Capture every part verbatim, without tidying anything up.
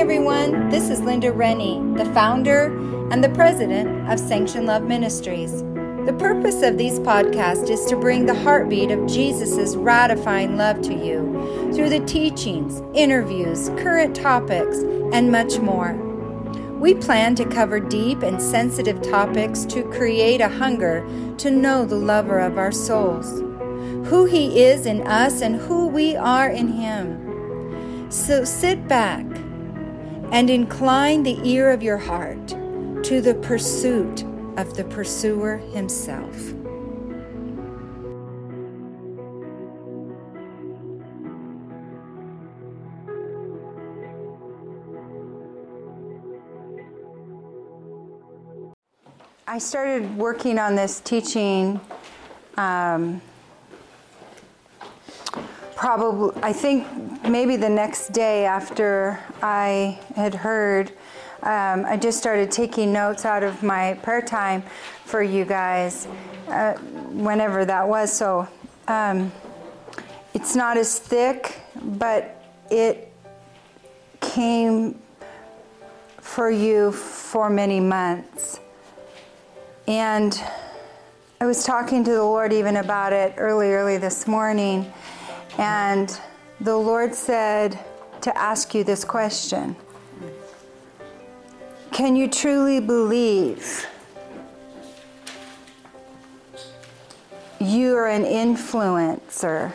everyone. This is Linda Rennie, the founder and the president of Sanction Love Ministries. The purpose of these podcasts is to bring the heartbeat of Jesus' ratifying love to you through the teachings, interviews, current topics, and much more. We plan to cover deep and sensitive topics to create a hunger to know the lover of our souls, who He is in us and who we are in Him. So sit back and incline the ear of your heart to the pursuit of the pursuer himself. I started working on this teaching um, probably, I think maybe the next day after I had heard. Um, I just started taking notes out of my prayer time for you guys, uh, whenever that was. So um, it's not as thick, but it came for you for many months. And I was talking to the Lord even about it early, early this morning. And the Lord said to ask you this question. Can you truly believe you are an influencer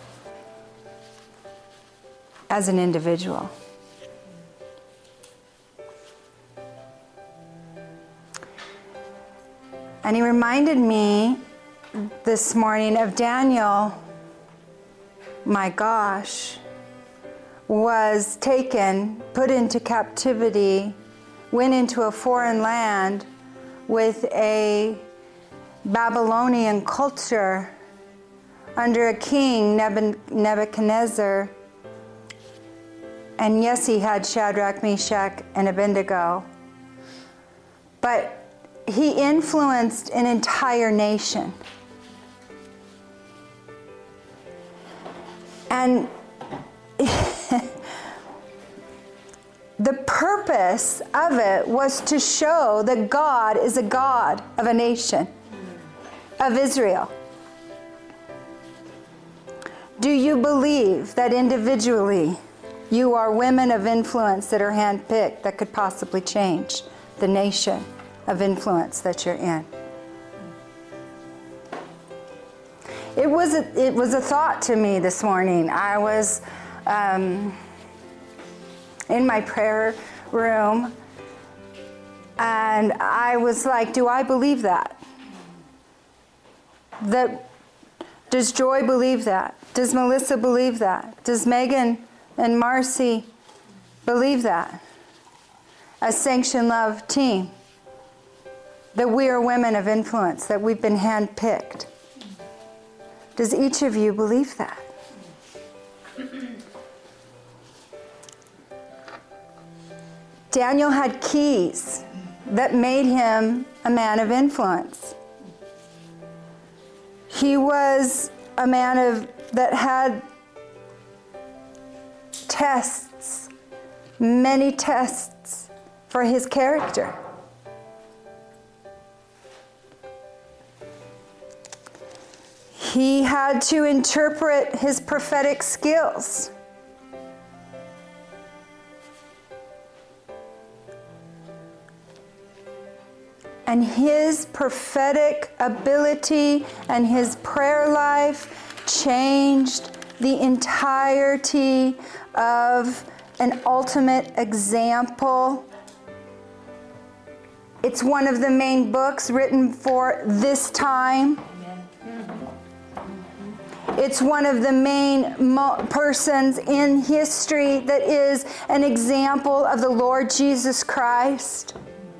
as an individual? And He reminded me this morning of Daniel, my gosh, was taken, put into captivity, went into a foreign land with a Babylonian culture under a king, Nebuchadnezzar. And yes, he had Shadrach, Meshach, and Abednego. But he influenced an entire nation. And the purpose of it was to show that God is a God of a nation, of Israel. Do you believe that individually you are women of influence that are handpicked that could possibly change the nation of influence that you're in? It was a, it was a thought to me this morning. I was um, in my prayer room, and I was like, do I believe that? That does Joy believe that? Does Melissa believe that? Does Megan and Marcy believe that? As Sanction Love team, that we are women of influence, that we've been handpicked. Does each of you believe that? Daniel had keys that made him a man of influence. He was a man of that had tests, many tests for his character. He had to interpret his prophetic skills. And his prophetic ability and his prayer life changed the entirety of an ultimate example. It's one of the main books written for this time. It's one of the main mo- persons in history that is an example of the Lord Jesus Christ.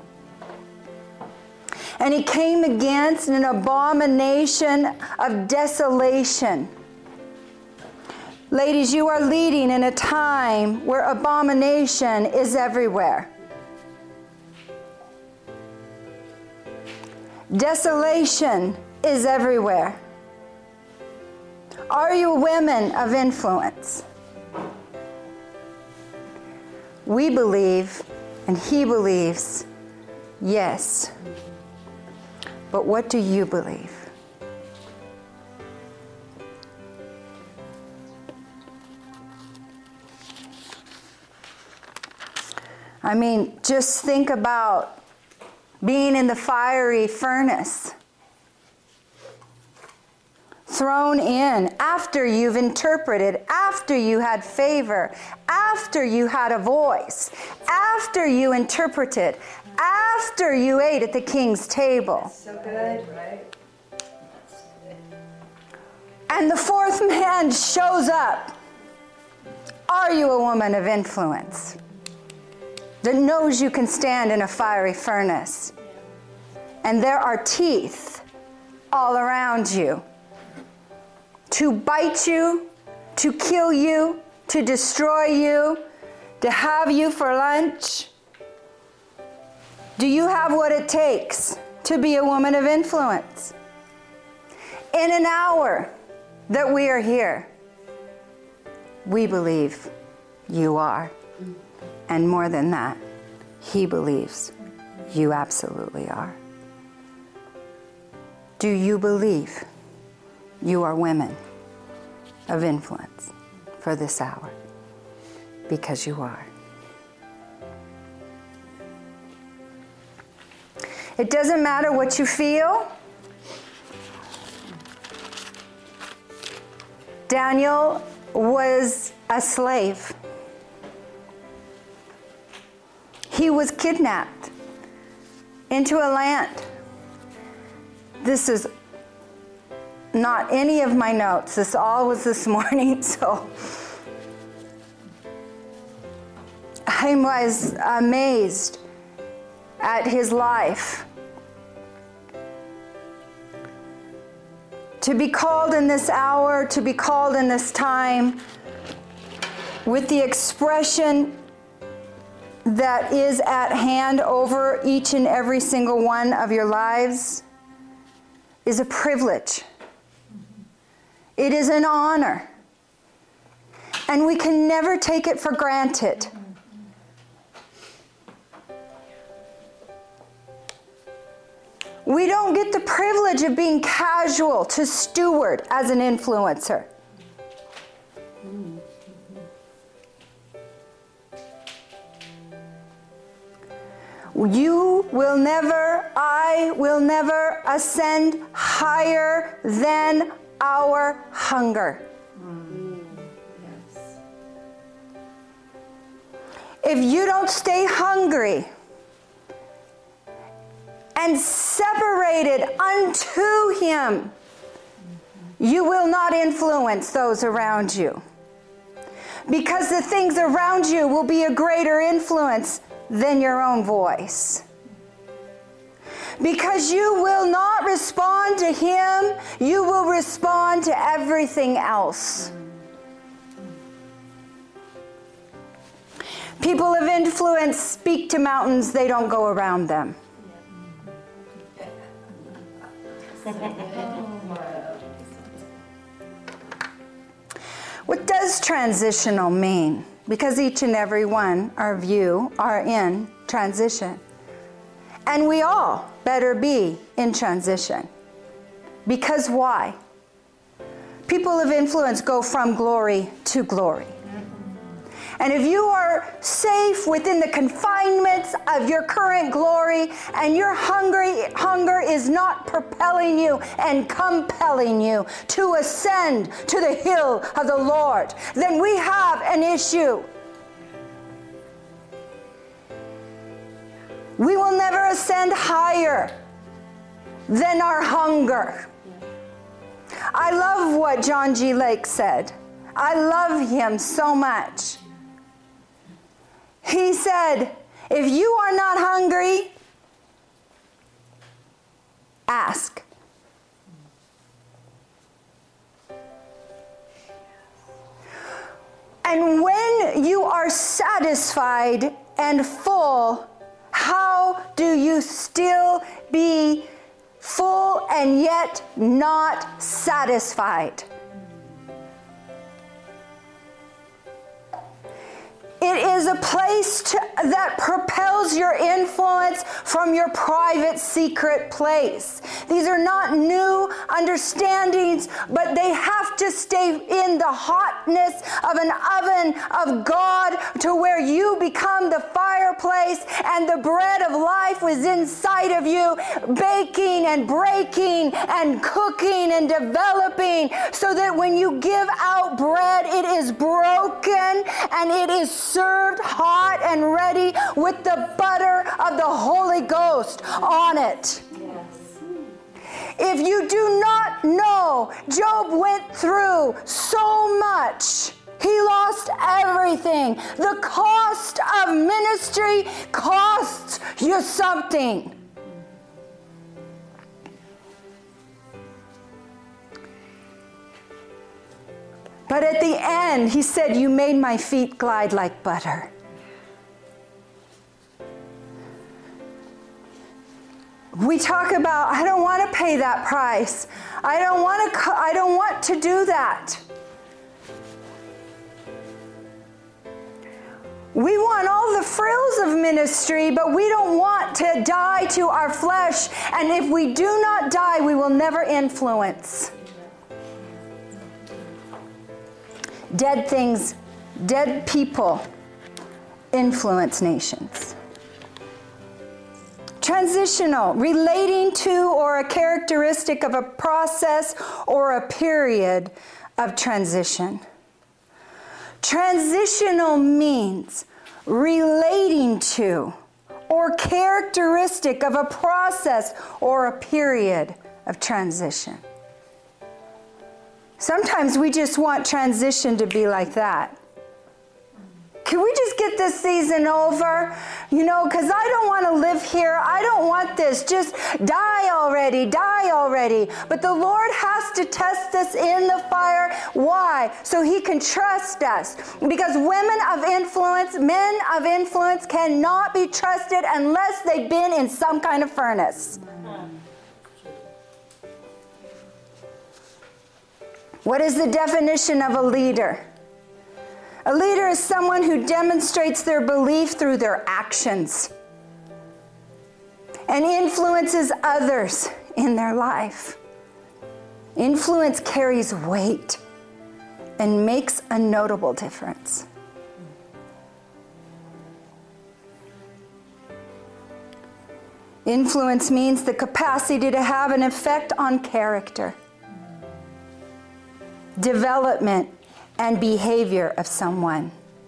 And he came against an abomination of desolation. Ladies, you are leading in a time where abomination is everywhere. Desolation is everywhere. Are you women of influence? We believe, and he believes, yes. But what do you believe? I mean, just think about being in the fiery furnace, thrown in after you've interpreted, after you had favor, after you had a voice, after you interpreted, after you ate at the king's table. So good, right? And the fourth man shows up. Are you a woman of influence that knows you can stand in a fiery furnace? And there are teeth all around you to bite you, to kill you, to destroy you, to have you for lunch. Do you have what it takes to be a woman of influence? In an hour that we are here, we believe you are. And more than that, he believes you absolutely are. Do you believe you are women of influence for this hour? Because you are. It doesn't matter what you feel. Daniel was a slave. He was kidnapped into a land. This is not any of my notes. This all was this morning, so I was amazed at his life. To be called in this hour, to be called in this time, with the expression that is at hand over each and every single one of your lives, is a privilege. It is an honor. And we can never take it for granted. We don't get the privilege of being casual to steward as an influencer. You will never, I will never ascend higher than our hunger. Mm. Yes. If you don't stay hungry and separated unto him, you will not influence those around you. Because the things around you will be a greater influence than your own voice. Because you will not respond to him, you will respond to everything else. People of influence speak to mountains, they don't go around them. What does transitional mean? Because each and every one of you are in transition. And we all better be in transition. Because why? People of influence go from glory to glory. And if you are safe within the confinements of your current glory and your hungry, hunger is not propelling you and compelling you to ascend to the hill of the Lord, then we have an issue. We will never ascend higher than our hunger. I love what John G. Lake said. I love him so much. He said, if you are not hungry, ask. And when you are satisfied and full, how do you still be full and yet not satisfied? It is a place to, that propels your influence from your private, secret place. These are not new understandings, but they have to stay in the hotness of an oven of God to where you become the fireplace and the bread of life was inside of you, baking and breaking and cooking and developing, so that when you give out bread, it is broken and it is served hot and ready with the butter of the Holy Ghost on it. Yes. If you do not know, Job went through so much. He lost everything. The cost of ministry costs you something. But at the end, he said, you made my feet glide like butter. We talk about, I don't want to pay that price. I don't want to, I don't want to do that. We want all the frills of ministry, but we don't want to die to our flesh. And if we do not die, we will never influence. Dead things, dead people influence nations. Transitional, relating to or a characteristic of a process or a period of transition. Transitional means relating to or characteristic of a process or a period of transition. Sometimes we just want transition to be like that. Can we just get this season over? You know, because I don't want to live here. I don't want this. Just die already, die already. But the Lord has to test us in the fire. Why? So He can trust us. Because women of influence, men of influence cannot be trusted unless they've been in some kind of furnace. What is the definition of a leader? A leader is someone who demonstrates their belief through their actions and influences others in their life. Influence carries weight and makes a notable difference. Influence means the capacity to have an effect on character, development, and behavior of someone.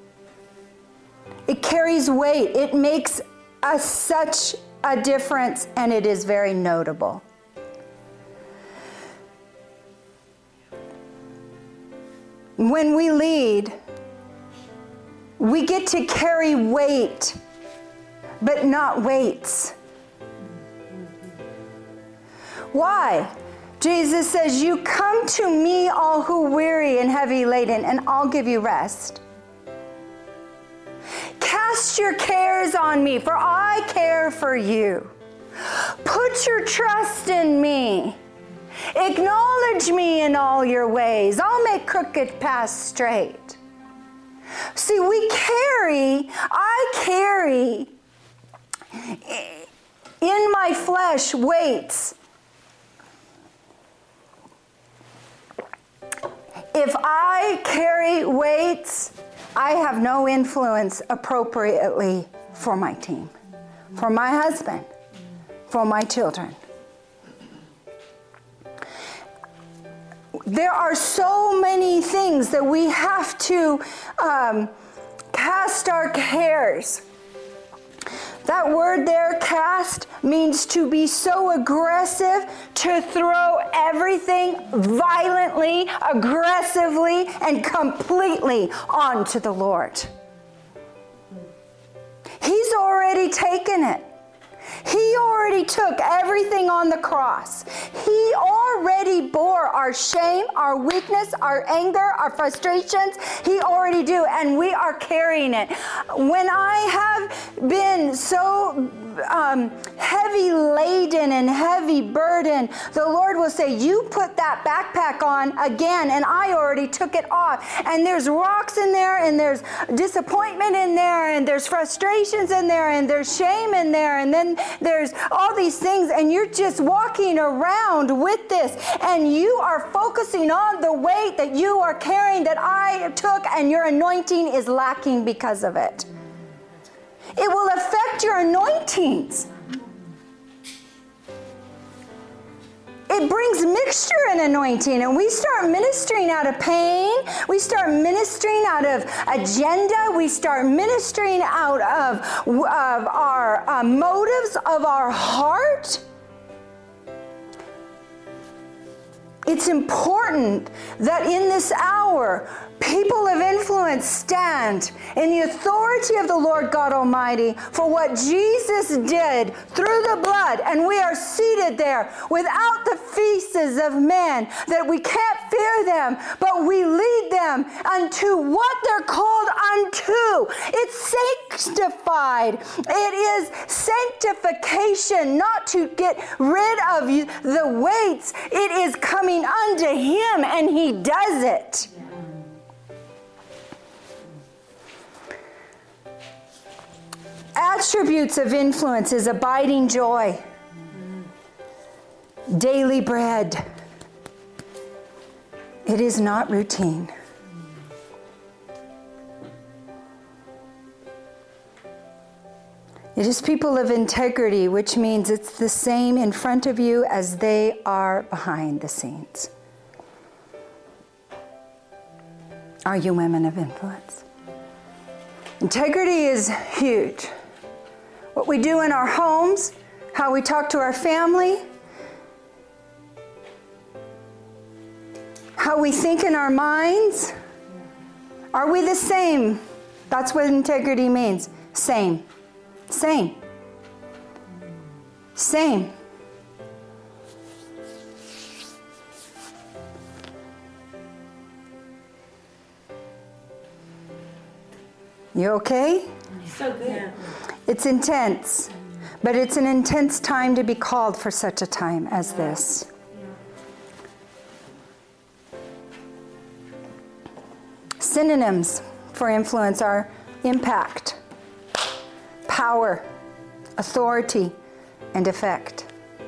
It carries weight. It makes a, such a difference, and it is very notable. When we lead, we get to carry weight, but not weights. Why? Jesus says, you come to me all who weary and heavy laden, and I'll give you rest. Cast your cares on me, for I care for you. Put your trust in me. Acknowledge me in all your ways. I'll make crooked paths straight. See, we carry, I carry in my flesh weights. If I carry weights, I have no influence appropriately for my team, for my husband, for my children. There are so many things that we have to um, cast our cares. That word there, cast, means to be so aggressive, to throw everything violently, aggressively, and completely onto the Lord. He's already taken it. He already took everything on the cross. He already bore our shame, our weakness, our anger, our frustrations. He already do, and we are carrying it. When I have been so um, heavy laden and heavy heavy burden, the Lord will say, you put that backpack on again, and I already took it off. And there's rocks in there, and there's disappointment in there, and there's frustrations in there, and there's shame in there, and then there's all these things, and you're just walking around with this, and you are focusing on the weight that you are carrying that I took, and your anointing is lacking because of it. It will affect your anointings. It brings mixture in anointing, and we start ministering out of pain. We start ministering out of agenda. We start ministering out of, of our uh, motives of our heart. It's important that in this hour, people of influence stand in the authority of the Lord God Almighty for what Jesus did through the blood. And we are seated there without the feces of men, that we can't fear them, but we lead them unto what they're called unto. It's sanctified. It is sanctification, not to get rid of you, the weights. It is coming unto Him, and He does it. Attributes of influence is abiding joy, daily bread. It is not routine. It is people of integrity, which means it's the same in front of you as they are behind the scenes. Are you women of influence? Integrity is huge. What we do in our homes, how we talk to our family, how we think in our minds. Are we the same? That's what integrity means. Same. Same. Same. You okay? So good. Yeah. It's intense, but it's an intense time to be called for such a time as this. Synonyms for influence are impact, power, authority, and effect.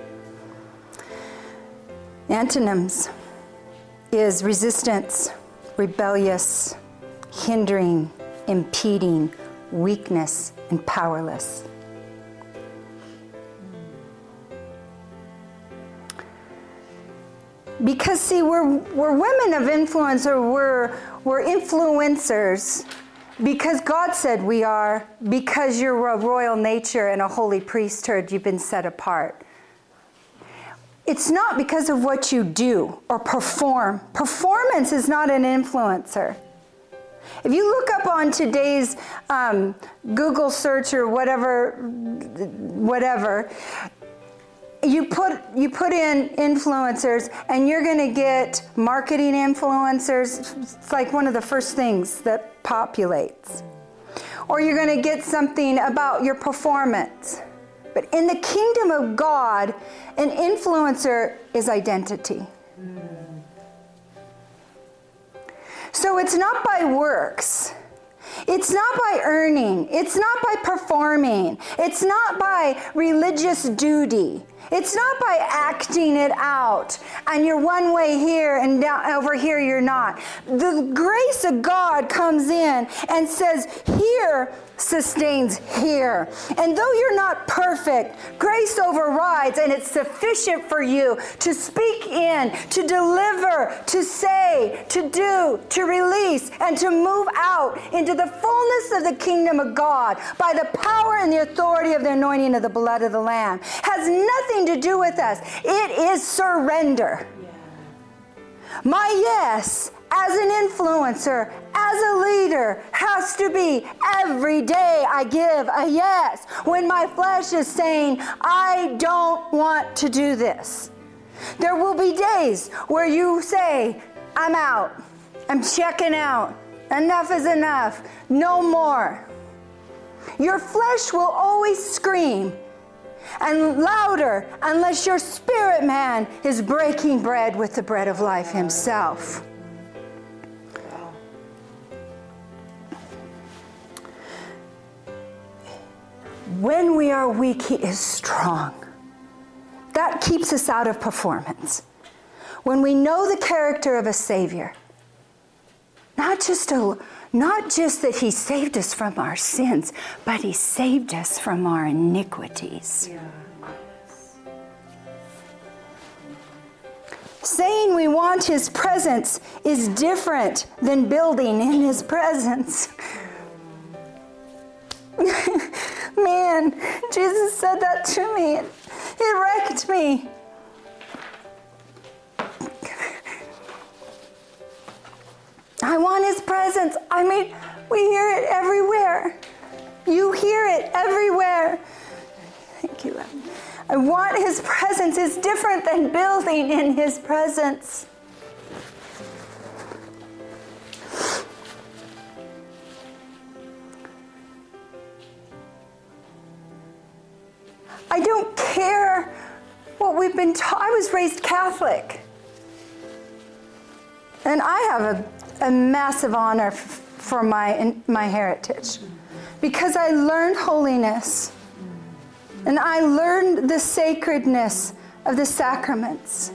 Antonyms is resistance, rebellious, hindering, impeding, weakness, and powerless. Because see, we're we're women of influence, or we're we're influencers because God said we are, because you're a royal nature and a holy priesthood, you've been set apart. It's not because of what you do or perform. Performance is not an influencer. If you look up on today's um, Google search or whatever, whatever, you put you put in influencers, and you're going to get marketing influencers. It's like one of the first things that populates. Or you're going to get something about your performance. But in the kingdom of God, an influencer is identity. So it's not by works. It's not by earning. It's not by performing. It's not by religious duty. It's not by acting it out, and you're one way here and down, over here you're not. The grace of God comes in and says, here sustains here. And though you're not perfect, grace overrides, and it's sufficient for you to speak in, to deliver, to say, to do, to release, and to move out into the fullness of the kingdom of God by the power and the authority of the anointing of the blood of the Lamb. Has nothing to do with us. It is surrender. Yeah. My yes as an influencer, as a leader, has to be every day I give a yes when my flesh is saying, I don't want to do this. There will be days where you say, I'm out. I'm checking out. Enough is enough. No more. Your flesh will always scream. and louder unless your spirit man is breaking bread with the bread of life himself. When we are weak, he is strong. That keeps us out of performance. When we know the character of a Savior, not just a, not just that he saved us from our sins, but he saved us from our iniquities. Yeah. Saying we want his presence is different than building in his presence. Man, Jesus said that to me. It, it wrecked me. I want his presence. I mean, we hear it everywhere. You hear it everywhere. Thank you, Lord. I want his presence. It's different than building in his presence. I don't care what we've been taught. I was raised Catholic. And I have a, a massive honor f- for my, my heritage. Because I learned holiness. And I learned the sacredness of the sacraments.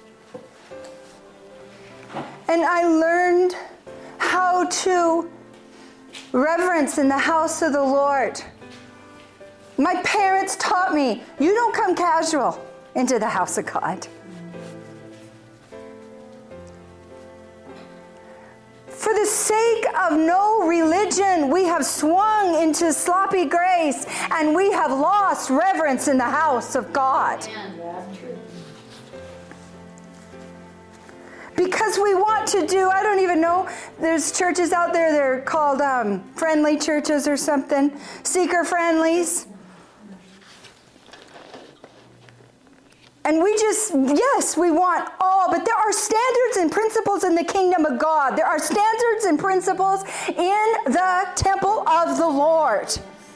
And I learned how to reverence in the house of the Lord. My parents taught me, you don't come casual into the house of God. For the sake of no religion, we have swung into sloppy grace and we have lost reverence in the house of God. Because we want to do, I don't even know, there's churches out there that are called um, friendly churches or something, seeker friendlies. And we just, yes, we want all, but there are standards and principles in the kingdom of God. There are standards and principles in the temple of the Lord.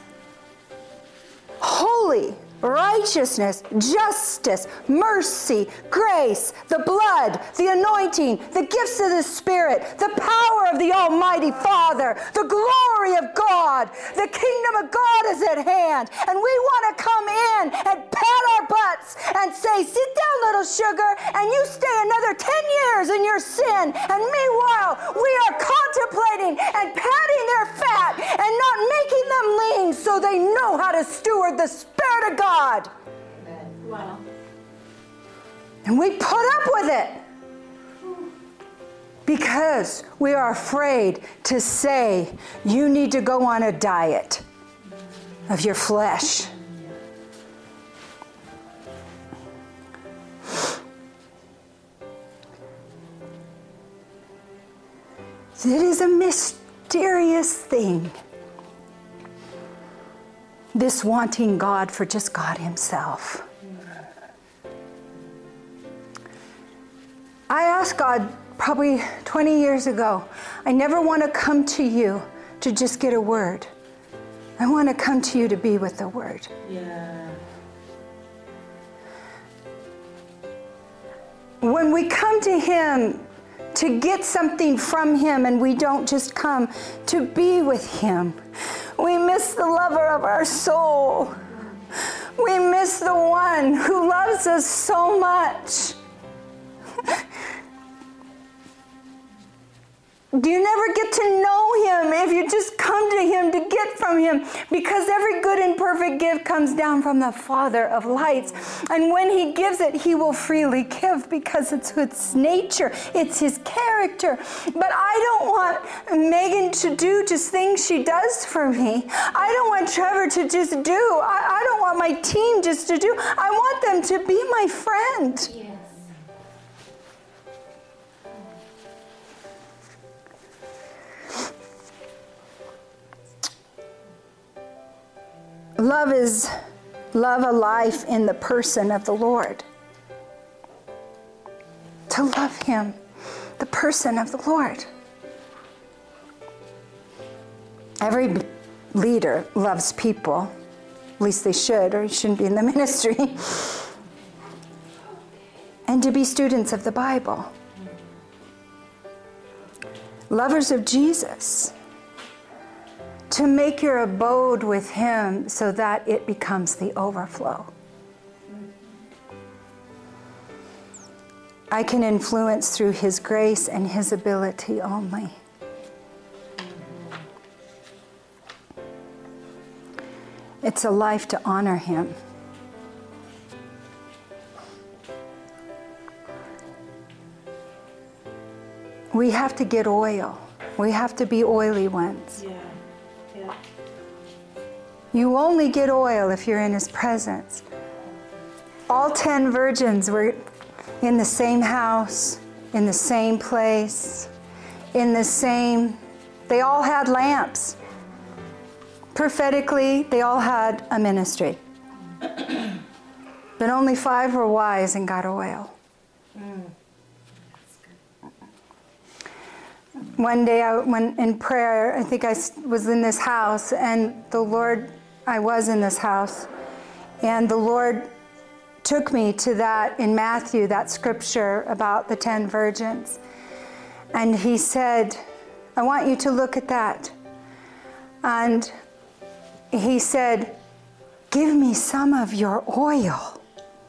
Holy, righteousness, justice, mercy, grace, the blood, the anointing, the gifts of the Spirit, the power of the Almighty Father, the glory of God. The kingdom of God is at hand. And we want to come in and pat our butts and say, sit down, little sugar, and you stay another ten years in your sin. And meanwhile, we are contemplating and patting their fat and not making them lean so they know how to steward the Spirit of God. God. Wow. And we put up with it because we are afraid to say you need to go on a diet of your flesh. It is a mysterious thing. This wanting God for just God himself. I asked God probably twenty years ago, I never want to come to you to just get a word. I want to come to you to be with the word. Yeah. When we come to him to get something from him and we don't just come to be with him, we miss the lover of our soul. We miss the one who loves us so much. You never get to know him if you just come to him to get from him, because every good and perfect gift comes down from the Father of lights. And when he gives it, he will freely give because it's his nature, it's his character. But I don't want Megan to do just things she does for me. I don't want Trevor to just do. I, I don't want my team just to do. I want them to be my friend. Yes. Love is love a life in the person of the Lord. To love him, the person of the Lord. Every leader loves people. At least they should, or you shouldn't be in the ministry. And to be students of the Bible. Lovers of Jesus. To make your abode with Him so that it becomes the overflow. I can influence through His grace and His ability only. It's a life to honor Him. We have to get oil. We have to be oily ones. Yeah. Yeah. You only get oil if you're in His presence. All ten virgins were in the same house, in the same place, in the same, they all had lamps. Prophetically, they all had a ministry. But only five were wise and got oil. Mm. One day I went in prayer, I think I was in this house, and the Lord, I was in this house, and the Lord took me to that in Matthew, that scripture about the ten virgins. And He said, I want you to look at that. And He said, give me some of your oil.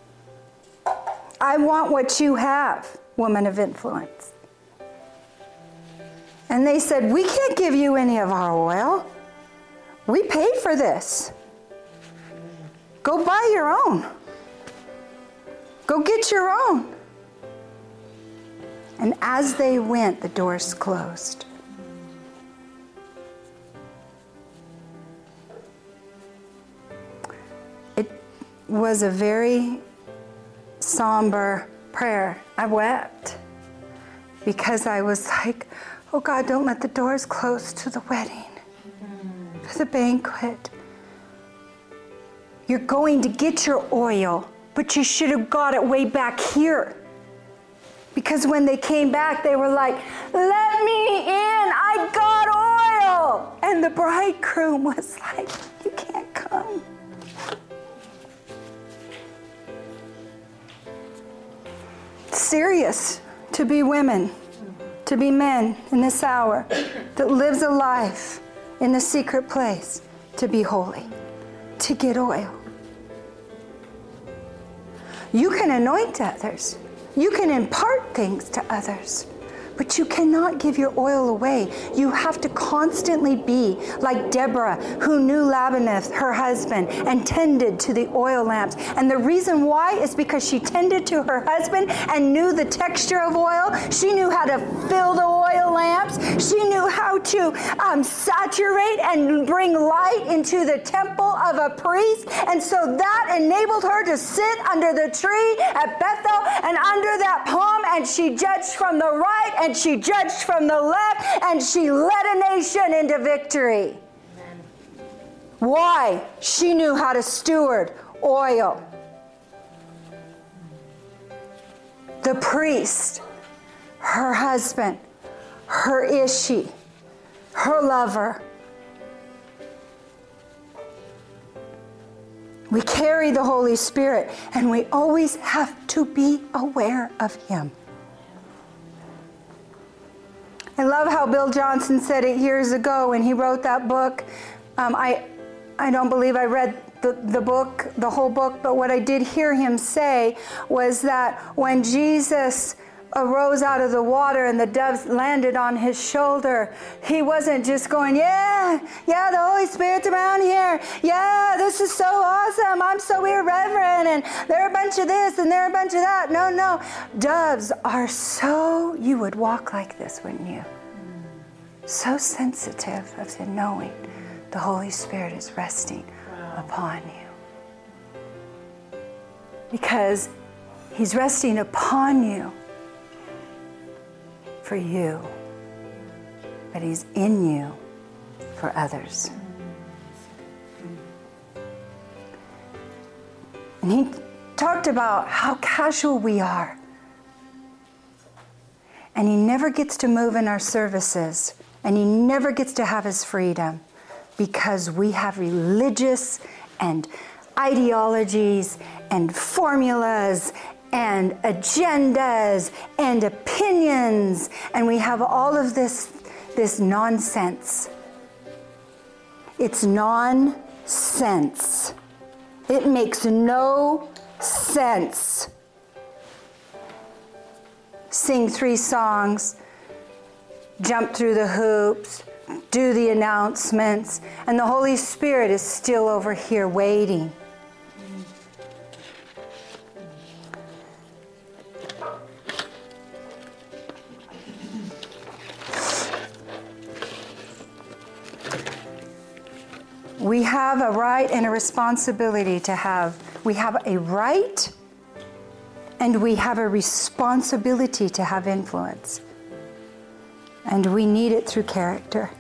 I want what you have, woman of influence. And they said, we can't give you any of our oil. We paid for this. Go buy your own. Go get your own. And as they went, the doors closed. It was a very somber prayer. I wept because I was like, oh God, don't let the doors close to the wedding, to the banquet. You're going to get your oil, but you should have got it way back here. Because when they came back, they were like, let me in, I got oil. And the bridegroom was like, you can't come. Serious to be women, to be men in this hour that lives a life in the secret place, to be holy, to get oil. You can anoint others. You can impart things to others. But you cannot give your oil away. You have to constantly be like Deborah, who knew Labaneth, her husband, and tended to the oil lamps. And the reason why is because she tended to her husband and knew the texture of oil. She knew how to fill the oil lamps. She knew how to um, saturate and bring light into the temple of a priest. And so that enabled her to sit under the tree at Bethel and under that palm, and she judged from the right and she judged from the left, and she led a nation into victory. Amen. Why? She knew how to steward oil. The priest, her husband, her Ishi, her lover. We carry the Holy Spirit, and we always have to be aware of Him. I love how Bill Johnson said it years ago when he wrote that book. Um, I, I don't believe I read the, the book, the whole book, but what I did hear him say was that when Jesus arose out of the water and the doves landed on His shoulder, He wasn't just going, yeah, yeah, the Holy Spirit's around here. Yeah, this is so awesome. I'm so irreverent, and they're a bunch of this and they're a bunch of that. No, no. Doves are so, you would walk like this, wouldn't you? So sensitive of the knowing the Holy Spirit is resting wow. upon you. Because He's resting upon you for you, but He's in you for others. And he talked about how casual we are. And He never gets to move in our services, and He never gets to have His freedom, because we have religious and ideologies and formulas and agendas and opinions, and we have all of this, this nonsense. It's nonsense. It makes no sense. Sing three songs, jump through the hoops, do the announcements, and the Holy Spirit is still over here waiting. We have a right and a responsibility to have. We have a right and we have a responsibility to have influence. And we need it through character.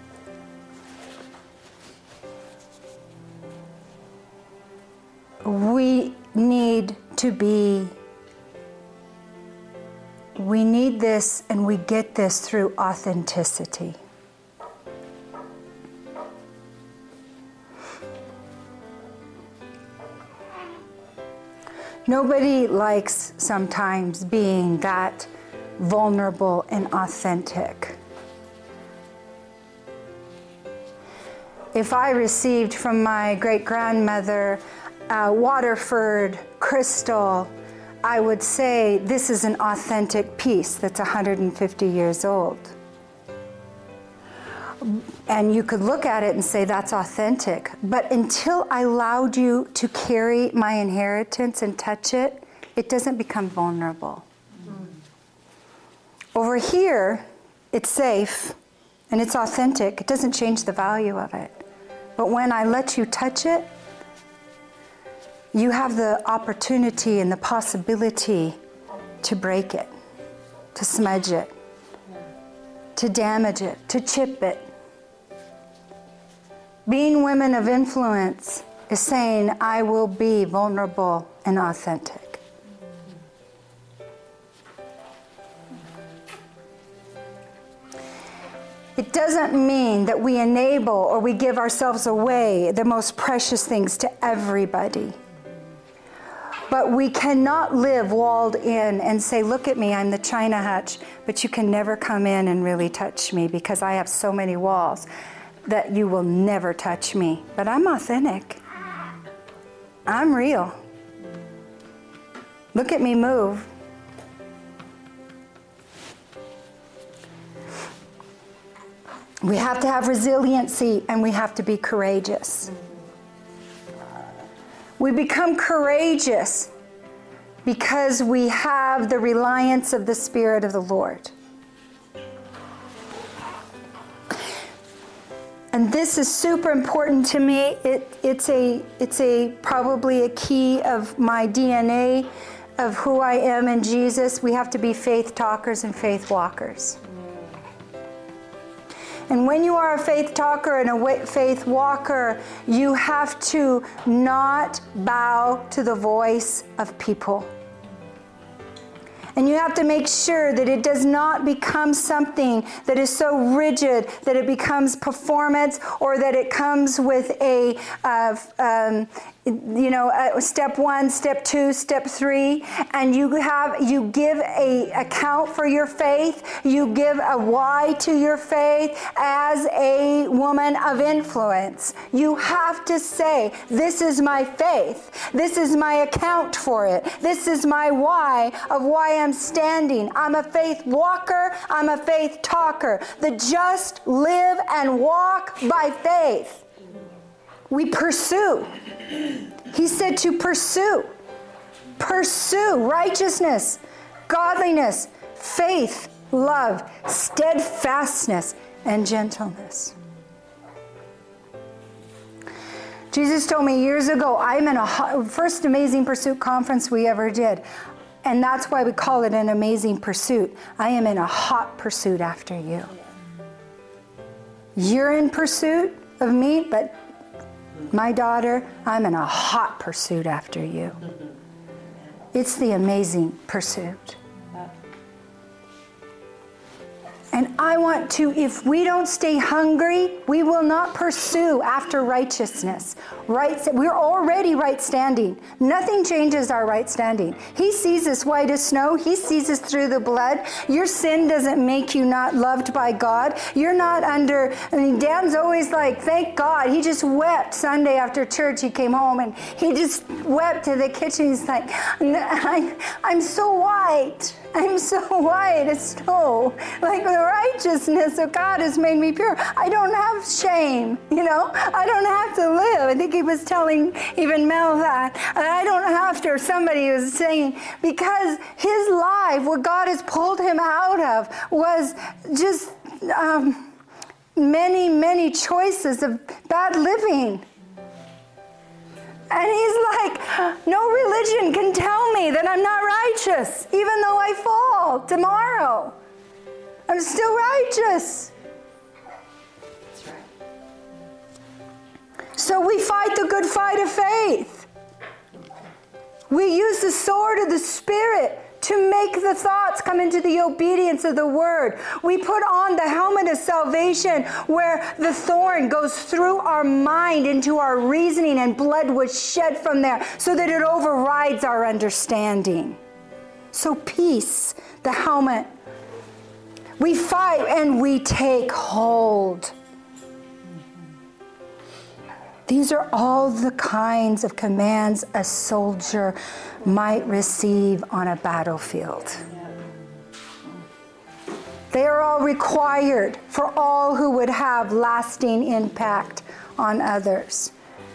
We need to be, we need this, and we get this through authenticity. Nobody likes sometimes being that vulnerable and authentic. If I received from my great-grandmother a Waterford crystal, I would say this is an authentic piece that's one hundred fifty years old. And you could look at it and say that's authentic. But until I allowed you to carry my inheritance and touch it, it doesn't become vulnerable. Mm. Over here, it's safe and it's authentic. It doesn't change the value of it. But when I let you touch it, you have the opportunity and the possibility to break it, to smudge it, to damage it, to chip it. Being women of influence is saying, I will be vulnerable and authentic. It doesn't mean that we enable or we give ourselves away the most precious things to everybody. But we cannot live walled in and say, look at me, I'm the China hutch, but you can never come in and really touch me because I have so many walls that you will never touch me. But I'm authentic. I'm real. Look at me move. We have to have resiliency and we have to be courageous. We become courageous because we have the reliance of the Spirit of the Lord. And this is super important to me. It, it's a, it's a probably a key of my D N A, of who I am in Jesus. We have to be faith talkers and faith walkers. And when you are a faith talker and a faith walker, you have to not bow to the voice of people. And you have to make sure that it does not become something that is so rigid that it becomes performance, or that it comes with a, uh, um, you know, uh, step one, step two, step three, and you have you give a account for your faith. You give a why to your faith as a woman of influence. You have to say, this is my faith. This is my account for it. This is my why of why I'm standing. I'm a faith walker. I'm a faith talker. The just live and walk by faith. We pursue. He said to pursue. Pursue righteousness, godliness, faith, love, steadfastness, and gentleness. Jesus told me years ago, I'm in a hot, first Amazing Pursuit conference we ever did. And that's why we call it an amazing pursuit. I am in a hot pursuit after you. You're in pursuit of me, but my daughter, I'm in a hot pursuit after you. It's the amazing pursuit. And I want to, if we don't stay hungry, we will not pursue after righteousness. right. We're already right standing. Nothing changes our right standing. He sees us white as snow. He sees us through the blood. Your sin doesn't make you not loved by God. You're not under, I mean, Dan's always like, thank God. He just wept Sunday after church. He came home and he just wept to the kitchen. He's like, I'm, I'm so white. I'm so white as snow. Like the righteousness of God has made me pure. I don't have shame, you know. I don't have to live. I think he was telling even Mel that. I don't have to, or somebody was saying, because his life, what God has pulled him out of, was just um, many, many choices of bad living. And he's like, no religion can tell me that I'm not righteous, even though I fall tomorrow. I'm still righteous. That's right. So we fight the good fight of faith. We use the sword of the Spirit to make the thoughts come into the obedience of the word. We put on the helmet of salvation where the thorn goes through our mind into our reasoning and blood was shed from there so that it overrides our understanding. So peace, the helmet. We fight and we take hold. These are all the kinds of commands a soldier might receive on a battlefield. They are all required for all who would have lasting impact on others.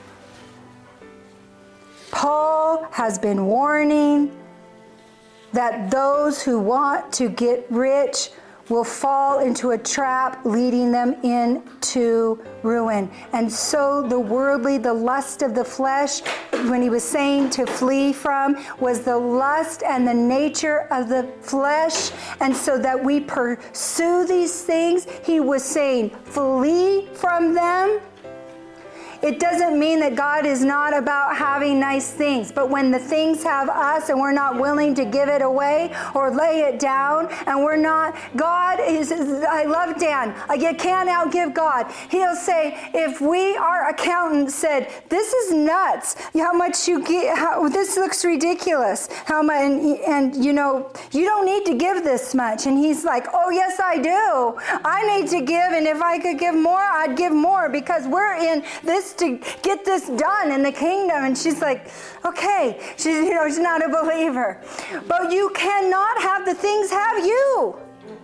Paul has been warning that those who want to get rich will fall into a trap leading them into ruin. And so the worldly, the lust of the flesh, when he was saying to flee from, was the lust and the nature of the flesh. And so that we pursue these things, he was saying, flee from them. It doesn't mean that God is not about having nice things, but when the things have us and we're not willing to give it away or lay it down, and we're not, God is, I love Dan, you can't outgive God. He'll say, if we, our accountant said, this is nuts, how much you get, how, this looks ridiculous, how much, and, and you know, you don't need to give this much. And he's like, oh yes I do. I need to give, and if I could give more, I'd give more, because we're in this to get this done in the kingdom. And she's like, okay, she's, you know, she's not a believer. But you cannot have the things have you.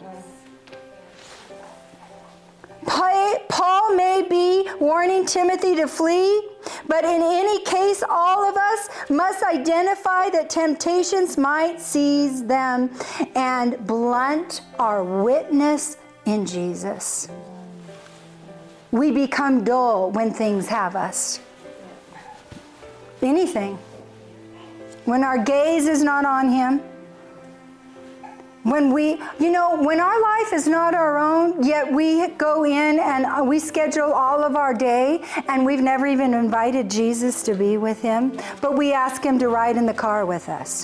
Paul may be warning Timothy to flee, but in any case, all of us must identify that temptations might seize them and blunt our witness in Jesus. We become dull when things have us. Anything. When our gaze is not on him. When we, you know, when our life is not our own, yet we go in and we schedule all of our day and we've never even invited Jesus to be with him, but we ask him to ride in the car with us.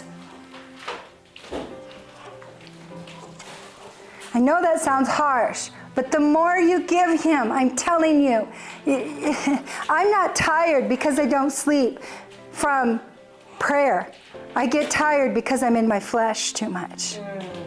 I know that sounds harsh, but the more you give him, I'm telling you, I'm not tired because I don't sleep from prayer. I get tired because I'm in my flesh too much.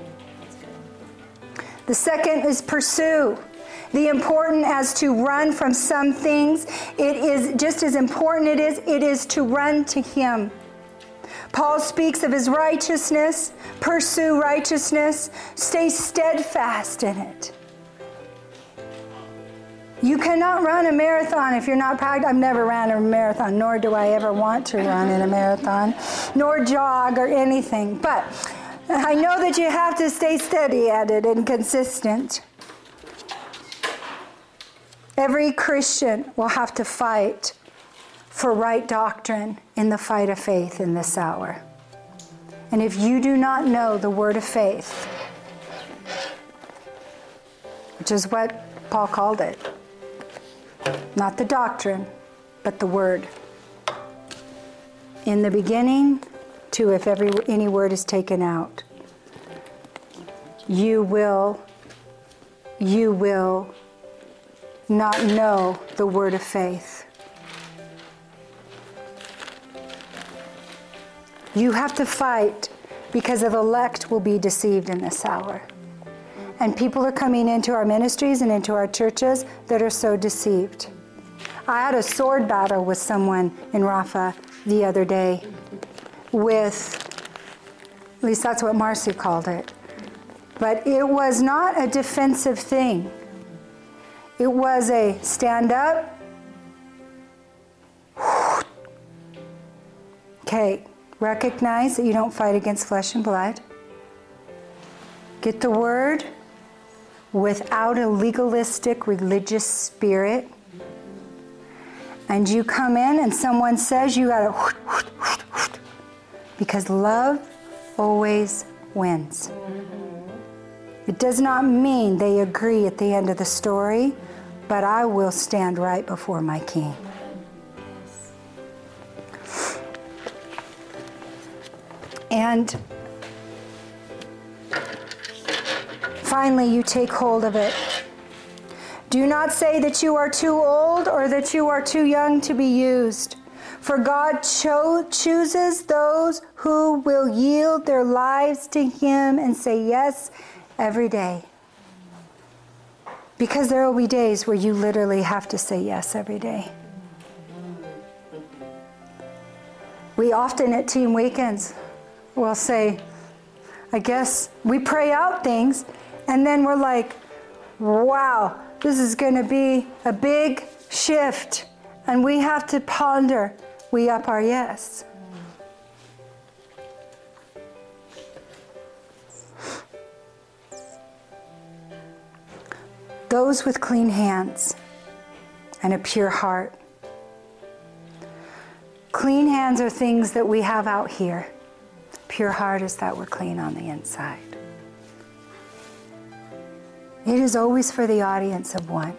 The second is pursue. The important as to run from some things, it is just as important it is, it is to run to him. Paul speaks of his righteousness. Pursue righteousness. Stay steadfast in it. You cannot run a marathon if you're not practicing. I've never ran a marathon, nor do I ever want to run in a marathon, nor jog or anything. But I know that you have to stay steady at it and consistent. Every Christian will have to fight for right doctrine in the fight of faith in this hour. And if you do not know the word of faith, which is what Paul called it, not the doctrine, but the word. In the beginning, to if every any word is taken out, you will, you will not know the word of faith. You have to fight because the elect will be deceived in this hour. And people are coming into our ministries and into our churches that are so deceived. I had a sword battle with someone in Rafa the other day with, at least that's what Marcy called it. But it was not a defensive thing. It was a stand up. Okay, recognize that you don't fight against flesh and blood. Get the word without a legalistic religious spirit. And you come in and someone says you gotta, because love always wins. It does not mean they agree at the end of the story, but I will stand right before my King. And finally, you take hold of it. Do not say that you are too old or that you are too young to be used. For God cho- chooses those who will yield their lives to Him and say yes every day. Because there will be days where you literally have to say yes every day. We often at Team Weekends will say, I guess we pray out things, and then we're like, wow, this is going to be a big shift, and we have to ponder. We up our yes. Those with clean hands and a pure heart. Clean hands are things that we have out here. Pure heart is that we're clean on the inside. It is always for the audience of one.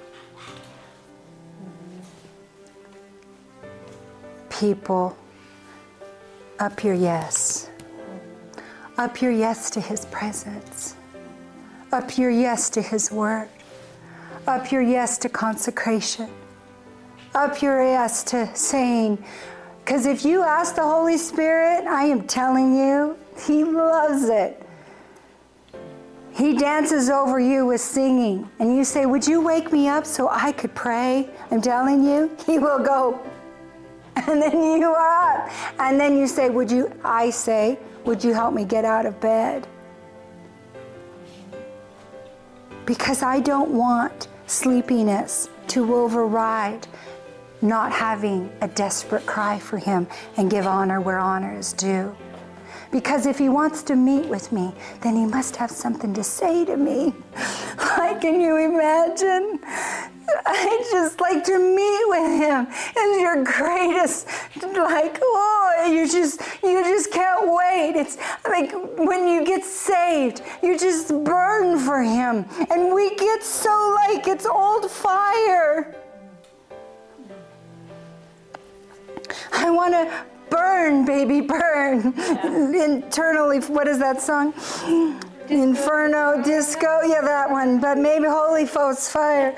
People, up your yes. Up your yes to His presence. Up your yes to His word. Up your yes to consecration. Up your yes to saying, because if you ask the Holy Spirit, I am telling you, He loves it. He dances over you with singing. And you say, would you wake me up so I could pray? I'm telling you, He will go. And then you are up. And then you say, would you, I say, would you help me get out of bed? Because I don't want sleepiness to override not having a desperate cry for Him and give honor where honor is due. Because if He wants to meet with me, then He must have something to say to me. Like, can you imagine? I just like to meet with Him. It's your greatest, like, oh, you just, you just can't wait. It's like when you get saved, you just burn for Him. And we get so like it's old fire. I want to burn, baby, burn. Internally, what is that song? Inferno, disco, yeah, that one. But maybe Holy Ghost fire.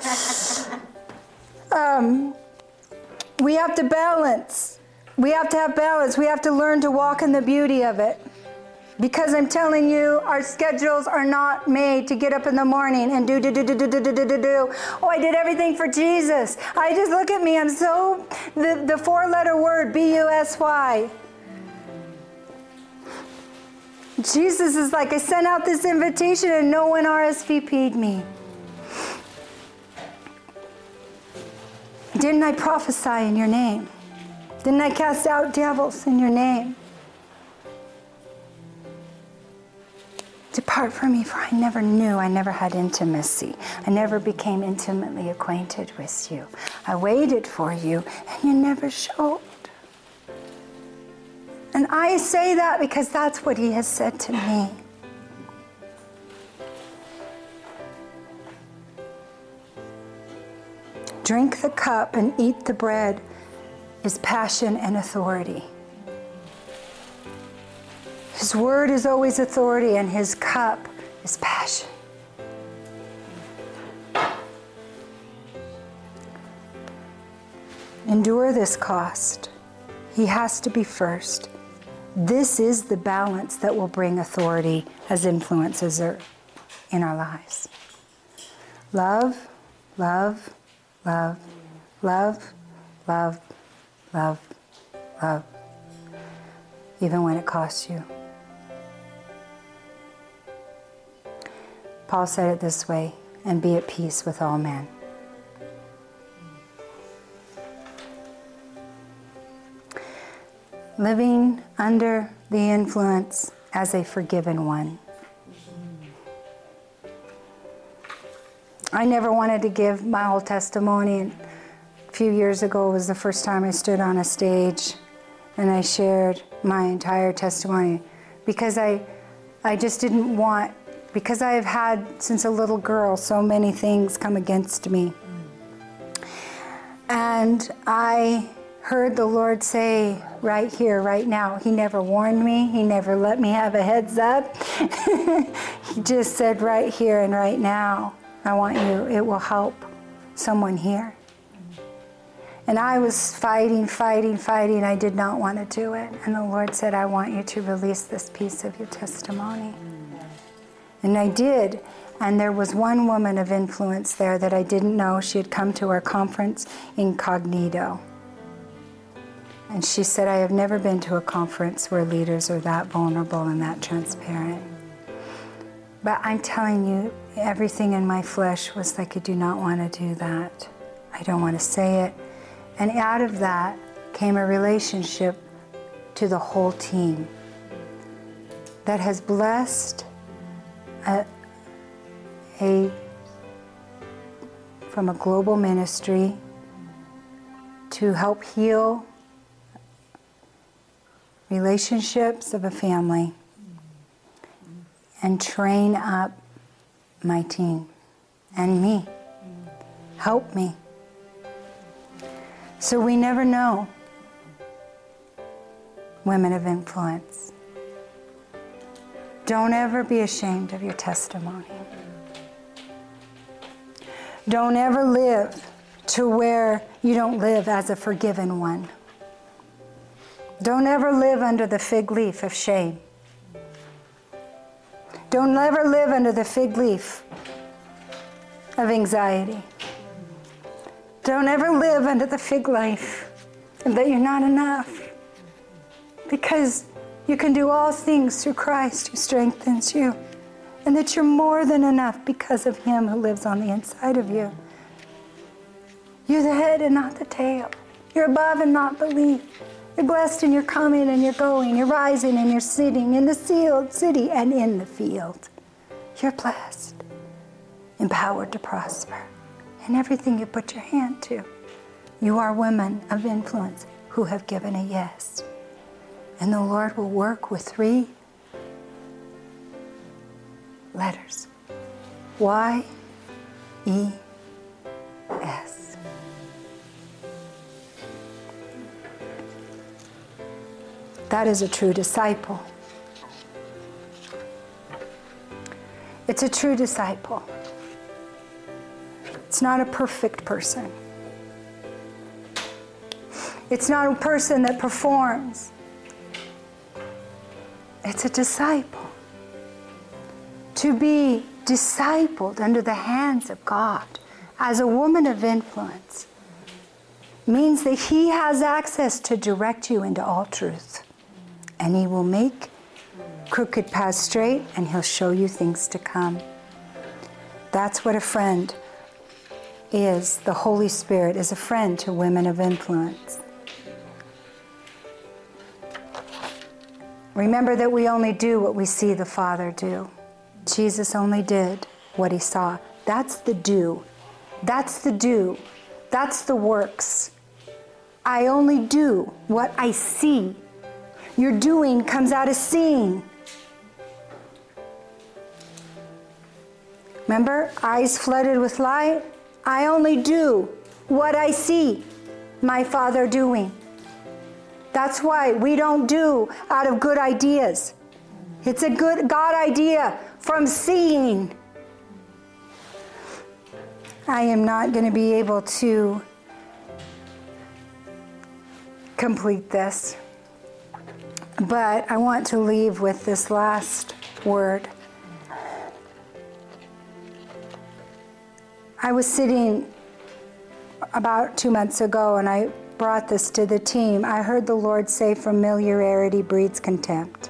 Um, we have to balance. We have to have balance. We have to learn to walk in the beauty of it. Because I'm telling you, our schedules are not made to get up in the morning and do, do, do, do, do, do, do, do, do, do. Oh, I did everything for Jesus. I just, look at me, I'm so, the, the four-letter word, B U S Y. Jesus is like, I sent out this invitation and no one R S V P'd me. Didn't I prophesy in your name? Didn't I cast out devils in your name? Depart from me, for I never knew, I never had intimacy. I never became intimately acquainted with you. I waited for you, and you never showed. And I say that because that's what He has said to me. Drink the cup and eat the bread is passion and authority. His word is always authority, and His cup is passion. Endure this cost. He has to be first. This is the balance that will bring authority as influences are in our lives. Love, love, love, love, love, love, love. Even when it costs you. Paul said it this way, and be at peace with all men. Living under the influence as a forgiven one. I never wanted to give my whole testimony. A few years ago was the first time I stood on a stage and I shared my entire testimony because I, I just didn't want, because I have had since a little girl so many things come against me. And I heard the Lord say right here, right now, He never warned me, He never let me have a heads up. He just said right here and right now, I want you, it will help someone here. And I was fighting, fighting, fighting. I did not want to do it. And the Lord said, I want you to release this piece of your testimony. And I did. And there was one woman of influence there that I didn't know. She had come to our conference incognito. And she said, I have never been to a conference where leaders are that vulnerable and that transparent. But I'm telling you, everything in my flesh was like, I do not want to do that. I don't want to say it. And out of that came a relationship to the whole team that has blessed a, a from a global ministry to help heal relationships of a family and train up my team and me. Help me. So we never know, women of influence. Don't ever be ashamed of your testimony. Don't ever live to where you don't live as a forgiven one. Don't ever live under the fig leaf of shame. Don't ever live under the fig leaf of anxiety. Don't ever live under the fig leaf that you're not enough. Because you can do all things through Christ who strengthens you. And that you're more than enough because of Him who lives on the inside of you. You're the head and not the tail. You're above and not beneath. You're blessed in your coming and your going. You're rising and you're sitting in the sealed city and in the field. You're blessed, empowered to prosper in everything you put your hand to. You are women of influence who have given a yes. And the Lord will work with three letters. Y E S. That is a true disciple. It's a true disciple. It's not a perfect person. It's not a person that performs. It's a disciple. To be discipled under the hands of God as a woman of influence means that He has access to direct you into all truth. And He will make crooked paths straight, and He'll show you things to come. That's what a friend is. The Holy Spirit is a friend to women of influence. Remember that we only do what we see the Father do. Jesus only did what He saw. That's the do. That's the do. That's the works. I only do what I see. Your doing comes out of seeing. Remember, eyes flooded with light? I only do what I see my Father doing. That's why we don't do out of good ideas. It's a good God idea from seeing. I am not going to be able to complete this. But I want to leave with this last word. I was sitting about two months ago and I brought this to the team. I heard the Lord say, familiarity breeds contempt.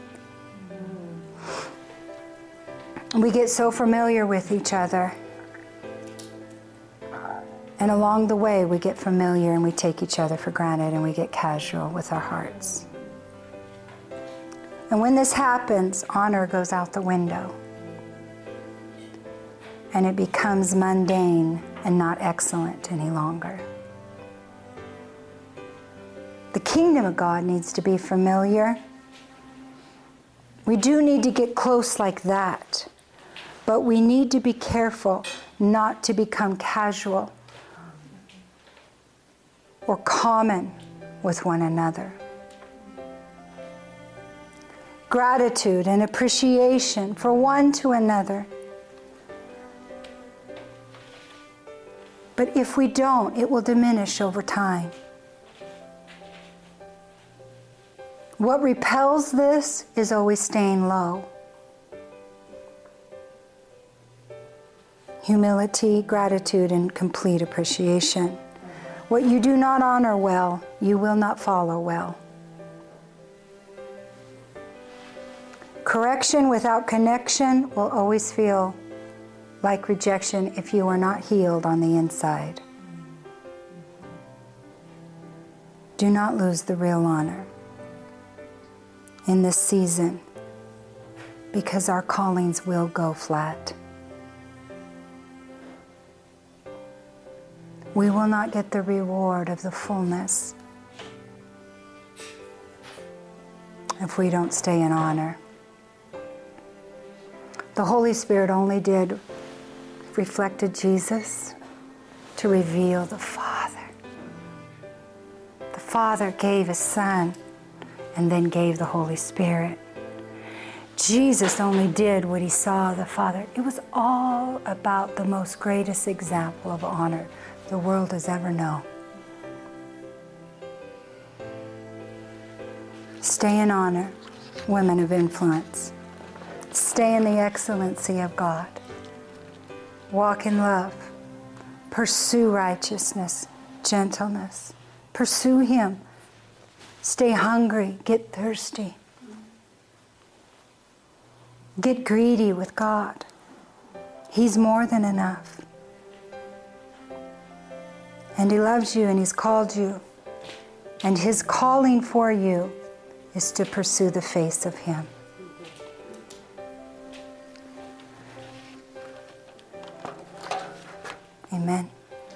We get so familiar with each other. And along the way, we get familiar and we take each other for granted and we get casual with our hearts. And when this happens, honor goes out the window. And it becomes mundane and not excellent any longer. The kingdom of God needs to be familiar. We do need to get close like that. But we need to be careful not to become casual or common with one another. Gratitude and appreciation for one to another. But if we don't, it will diminish over time. What repels this is always staying low. Humility, gratitude, and complete appreciation. What you do not honor well, you will not follow well. Correction without connection will always feel like rejection if you are not healed on the inside. Do not lose the real honor in this season, because our callings will go flat. We will not get the reward of the fullness if we don't stay in honor. The Holy Spirit only did reflected Jesus to reveal the Father. The Father gave His Son and then gave the Holy Spirit. Jesus only did what He saw the Father. It was all about the most greatest example of honor the world has ever known. Stay in honor, women of influence. Stay in the excellency of God. Walk in love. Pursue righteousness, gentleness. Pursue Him. Stay hungry. Get thirsty. Get greedy with God. He's more than enough. And He loves you and He's called you. And His calling for you is to pursue the face of Him. Amen.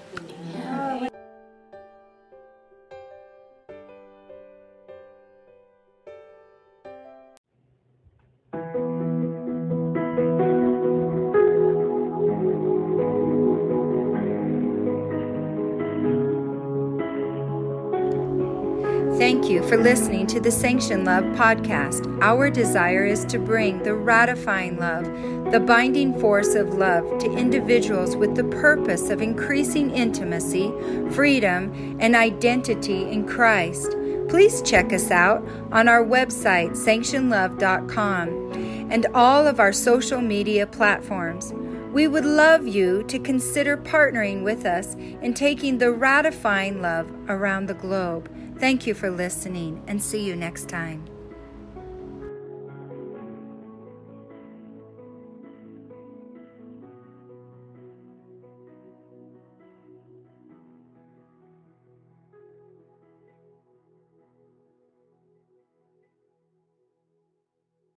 Thank you for listening to the Sanction Love podcast. Our desire is to bring the ratifying love, the binding force of love to individuals with the purpose of increasing intimacy, freedom, and identity in Christ. Please check us out on our website, sanction love dot com, and all of our social media platforms. We would love you to consider partnering with us in taking the ratifying love around the globe. Thank you for listening, and see you next time.